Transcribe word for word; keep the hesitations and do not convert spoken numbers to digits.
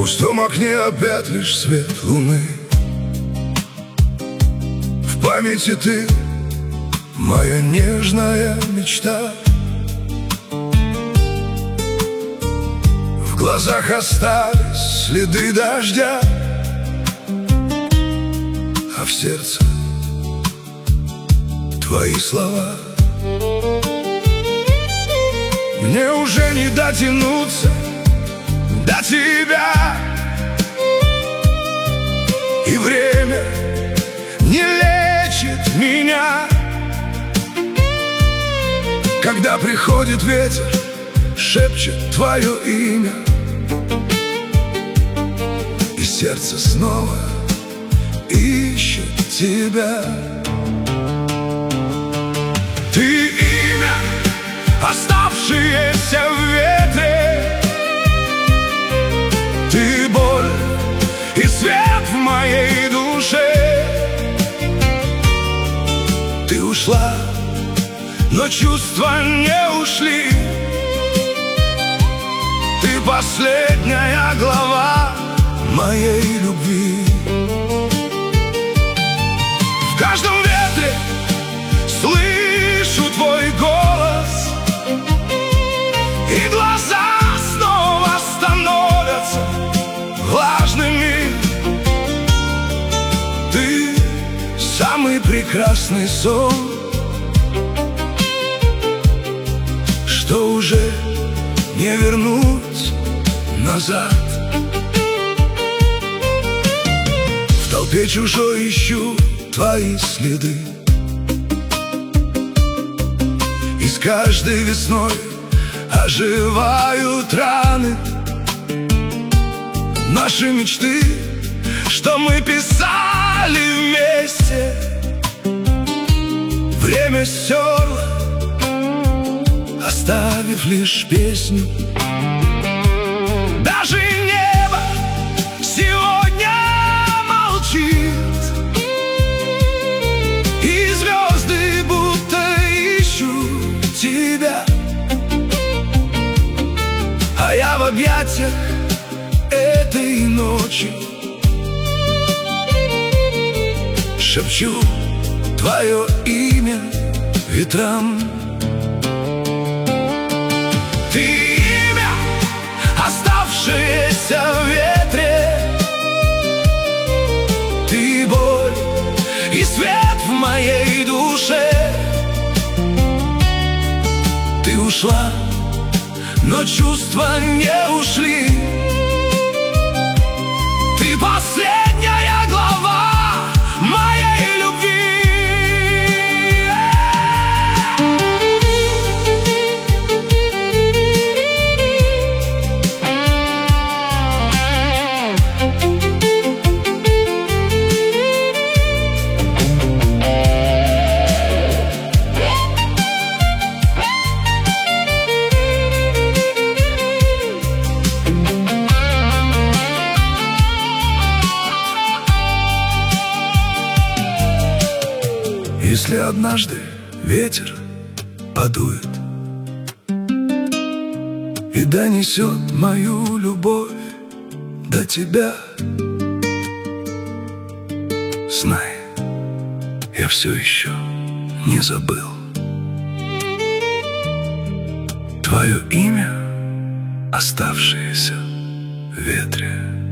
пустом окне опять лишь свет луны. В памяти ты, моя нежная мечта. В глазах остались следы дождя, а в сердце твои слова. Мне уже не дотянуться до тебя, и время не лечит меня. Когда приходит ветер, шепчет твое имя, и сердце снова ищет тебя. Ты имя, оставшееся в ветре, ты боль и свет в моей душе. Ты ушла, но чувства не ушли. Ты последняя глава моей любви. В каждом ветре слышу твой голос, и глаза снова становятся влажными. Ты самый прекрасный сон, что уже не вернуть назад. В толпе чужой ищу твои следы, и с каждой весной оживают раны. Наши мечты, что мы писали вместе, время стерло, оставив лишь песню. Даже небо сегодня молчит, и звезды будто ищут тебя. А я в объятиях этой ночи шепчу твое имя ветрам. Ты имя, оставшееся в ветре, ты боль и свет в моей душе. Ты ушла, но чувства не ушли. Ты последняя глава моей любви. Если однажды ветер подует и донесет мою любовь до тебя, знай, я все еще не забыл твое имя, оставшееся в ветре.